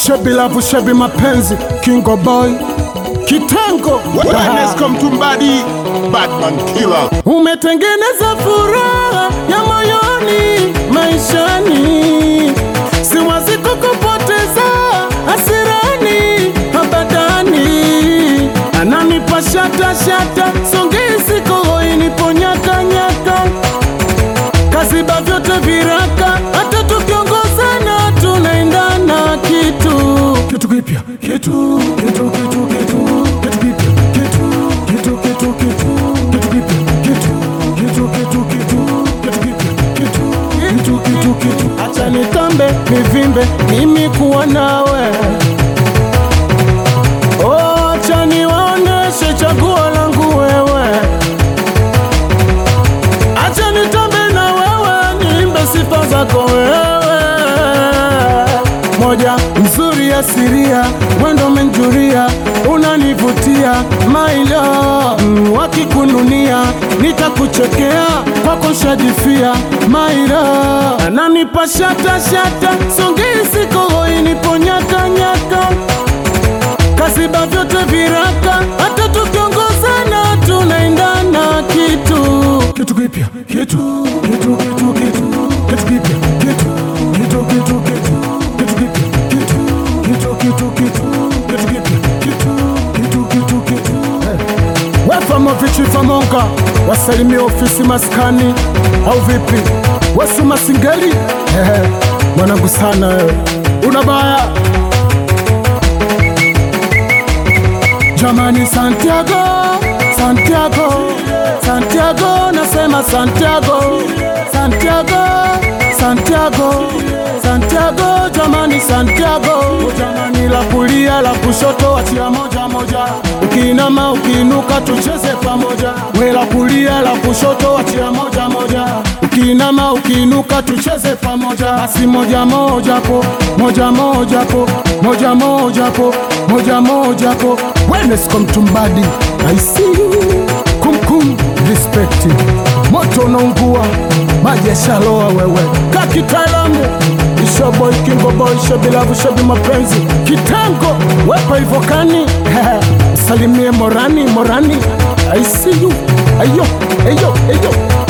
Shebi love, shebi mapenzi, Kingo boy, Kitengo. Wellness come to body, Batman killer. Umetengeneza furaha ya moyoni, maishani, siwazi kukupoteza hasirani, abadani. Ananipa shata shata, songezi kohoi nipo nyaka nyaka, kaziba vyote viraka, hata tukiongozana tunaendana kitu kipya, kitu kipya, acha nitambe nivimbe mimi kuwa nawe. Oh, acha niwaoneshe chaguo langu wewe, acha nitambe na wewe, niimbe sifa zako wewe. Moja mzuri asiria, wendo menjuria, unanivutia my love. Wakikununia nitakuchekea, kwako shajifia my love. Ananipa shata shata, songezi kohoi nipo nyaka nyaka, kaziba vyote viraka, hata tukiongozana tunaendana kitu kipya, kitu kipya, Wefamovichi Famonga, wasalimia ofisi maskani au vipi? Wasu masingeli mwanangu sana wewe, unabaya jamani. Santiago, Santiago, Santiago, nasema Santiago, Santiago, Santiago, Santiago, jamani Santiago. Jamani la kulia la kushoto achia moja moja, ukiinama ukiinuka tucheze pamoja. We la kulia la kushoto achia moja moja, ukiinama ukiinuka tucheze pamoja. Basi moja moja po, moja moja po, moja moja po, moja moja po. Wellness come to body, I see you. Kum respect, moto unaungua, maji yashaloa wewe, kakitaalamu. Isho boy, Kingo boy, shebi love, shebi mapenzi, Kitengo, wepa ivokani. Salimie Morani, Morani, I see you. Ayo, ayo, ayo.